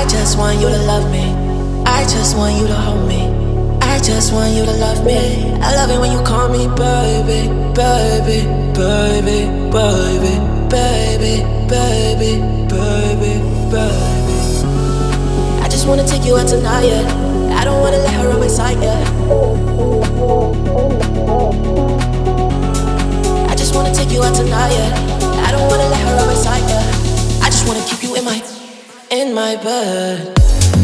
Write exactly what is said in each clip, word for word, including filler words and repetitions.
I just want you to love me. I just want you to hold me. I just want you to love me. I love it when you call me baby, baby, baby, baby, baby, baby, baby, baby. I just wanna take you out tonight, yeah. I don't wanna let her run my side, yeah. I just wanna take you out tonight, yeah. I don't wanna let her run my side, yeah. I just wanna keep you in my, in my bed.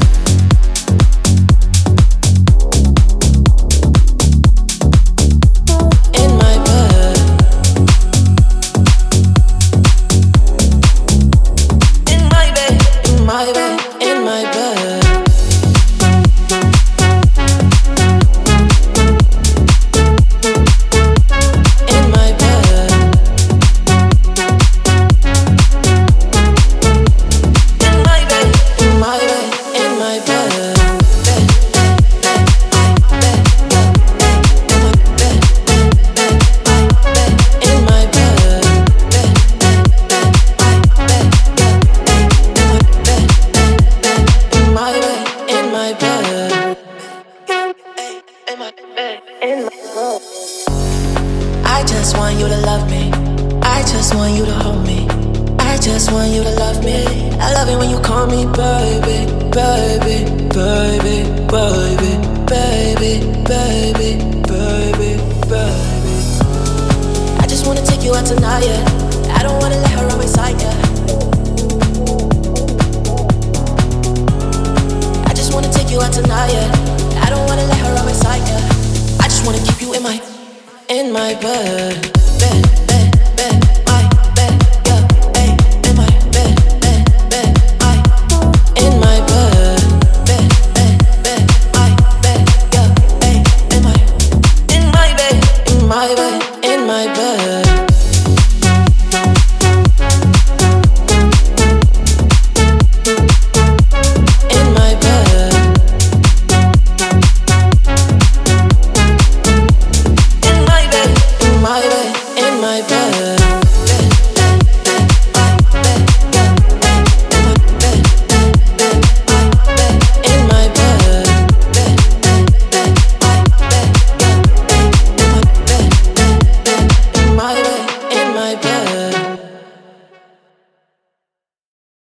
I just want you to love me. I just want you to hold me. I just want you to love me. I love it when you call me baby, baby, baby, baby, baby, baby, baby, baby. I just wanna take you out tonight, yeah. I don't wanna let her run my side, yeah. I just wanna take you out tonight, yeah. I don't wanna let her run my side, yeah. I just wanna keep you in my, in my bed, bed, bed, bed, my bed, yeah, hey, in my bed, bed, bed, I, in my bed, bed, bed, bed, my bed, yeah, hey, in my, in my bed, in my bed, in my bed.